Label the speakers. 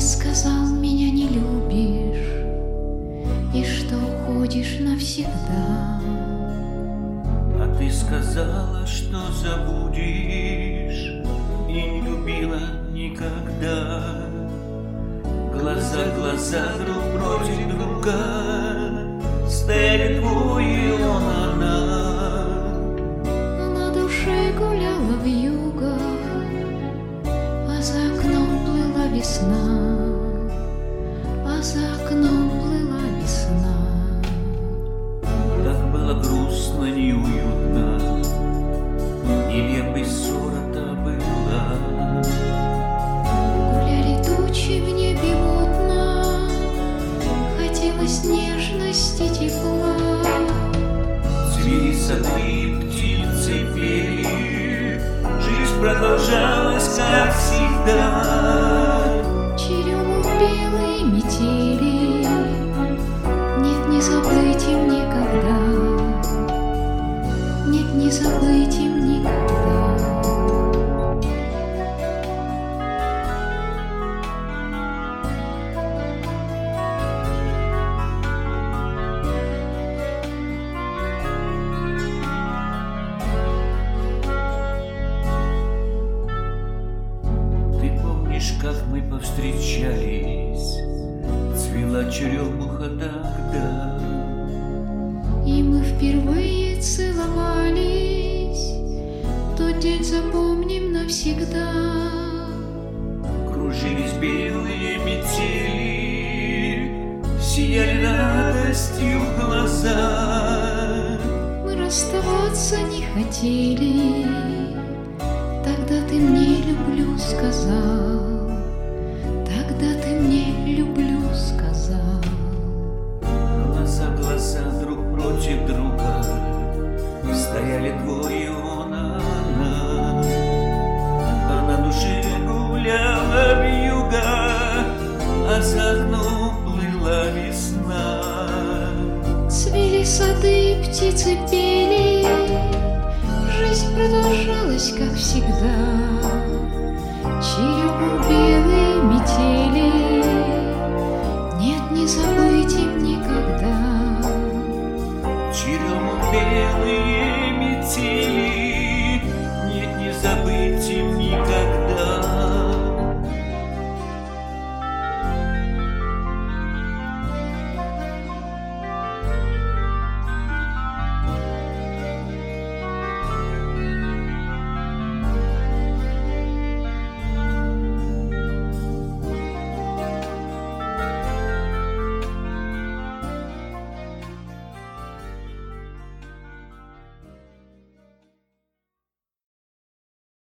Speaker 1: сказал, меня не любишь и что уходишь навсегда.
Speaker 2: А ты сказала, что забудешь и не любила никогда. Глаза друг против друга стояли двое, он, она.
Speaker 1: На душе гуляла вьюга, а за окном плыла весна, а за окном плыла весна.
Speaker 2: Так было грустно, неуютно, нелепой ссора-то была.
Speaker 1: Гуляли тучи в небе мутно, хотелось нежности, тепла.
Speaker 2: Цвели сады, птицы пели, жизнь продолжалась, как всегда.
Speaker 1: Черемух белые метели, нет, не забыть им никогда, нет, не забыть им никогда.
Speaker 2: Ты помнишь, как мы повстречались? Цвела черемуха тогда.
Speaker 1: И мы впервые целовались, тот день запомним навсегда.
Speaker 2: Кружились белые метели, сияли радостью глаза.
Speaker 1: Мы расставаться не хотели, тогда ты мне люблю сказал, тогда ты мне люблю сказал.
Speaker 2: Глаза друг против друга стояли двое, он, она. А на душе гуляла вьюга, а за окном плыла весна.
Speaker 1: Цвели сады, птицы пели, жизнь продолжалась, как всегда. Черемух